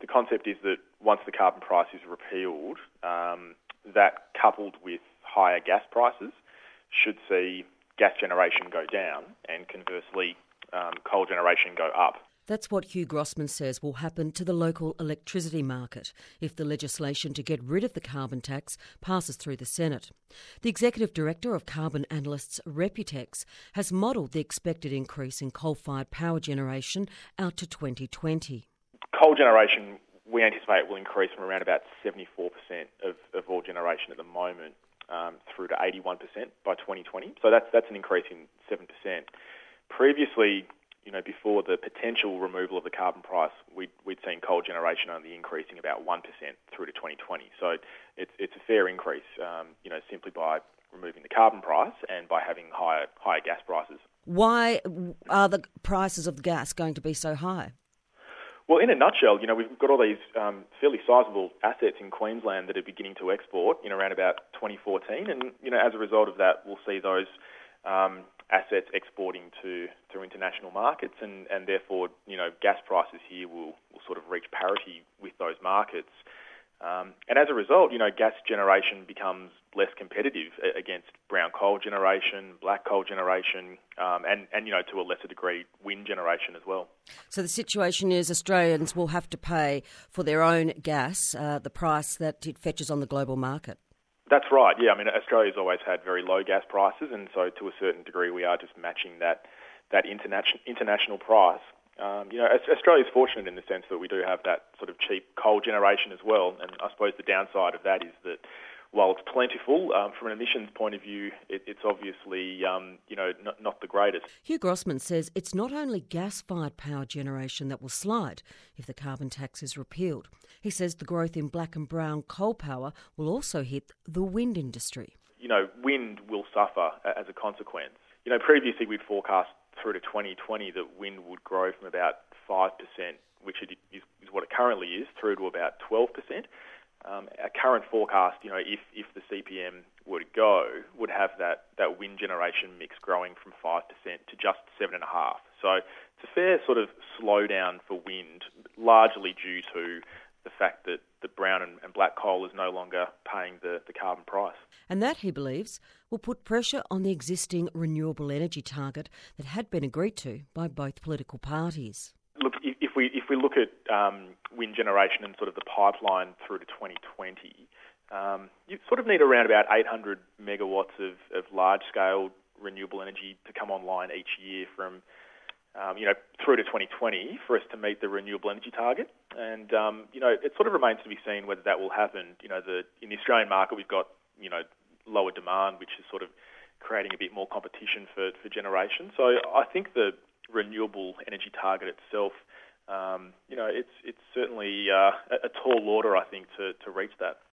concept is that once the carbon price is repealed, that coupled with higher gas prices should see gas generation go down and conversely coal generation go up. That's what Hugh Grossman says will happen to the local electricity market if the legislation to get rid of the carbon tax passes through the Senate. The Executive Director of carbon analysts Reputex has modelled the expected increase in coal-fired power generation out to 2020. Coal generation, we anticipate, will increase from around about 74% of all generation at the moment through to 81% by 2020. So that's an increase in 7%. Previously, before the potential removal of the carbon price, we'd seen coal generation only increasing about 1% through to 2020. So it's a fair increase, simply by removing the carbon price and by having higher gas prices. Why are the prices of the gas going to be so high? Well, in a nutshell, we've got all these fairly sizable assets in Queensland that are beginning to export in around about 2014, and as a result of that, we'll see those assets exporting to international markets, and therefore, gas prices here will sort of reach parity with those markets. And as a result, gas generation becomes less competitive against brown coal generation, black coal generation, and to a lesser degree, wind generation as well. So the situation is Australians will have to pay for their own gas the price that it fetches on the global market. That's right, yeah. I mean, Australia's always had very low gas prices, and so to a certain degree we are just matching that international price. Australia's fortunate in the sense that we do have that sort of cheap coal generation as well, and I suppose the downside of that is that while it's plentiful, from an emissions point of view, it's obviously not the greatest. Hugh Grossman says it's not only gas-fired power generation that will slide if the carbon tax is repealed. He says the growth in black and brown coal power will also hit the wind industry. Wind will suffer as a consequence. Previously we'd forecast through to 2020 that wind would grow from about 5%, which is what it currently is, through to about 12%. Our current forecast, if the CPM were to go, would have that wind generation mix growing from 5% to just 7.5%. So it's a fair sort of slowdown for wind, largely due to the fact that the brown and black coal is no longer paying the carbon price. And that, he believes, will put pressure on the existing renewable energy target that had been agreed to by both political parties. Look, if we look at wind generation and sort of the pipeline through to 2020, you sort of need around about 800 megawatts of large-scale renewable energy to come online each year from through to 2020 for us to meet the renewable energy target. And, it sort of remains to be seen whether that will happen. In the Australian market, we've got, lower demand, which is sort of creating a bit more competition for generation. So I think the renewable energy target itself, it's certainly a tall order, I think, to reach that.